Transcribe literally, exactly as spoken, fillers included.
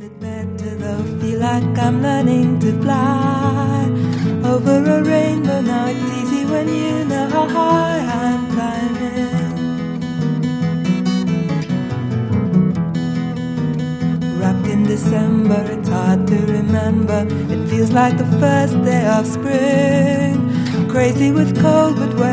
it better though, feel like I'm learning to fly over a rainbow. Now it's easy when you know how high I'm climbing. Wrapped in December, it's hard to remember. It feels like the first day of spring. Crazy with cold, but where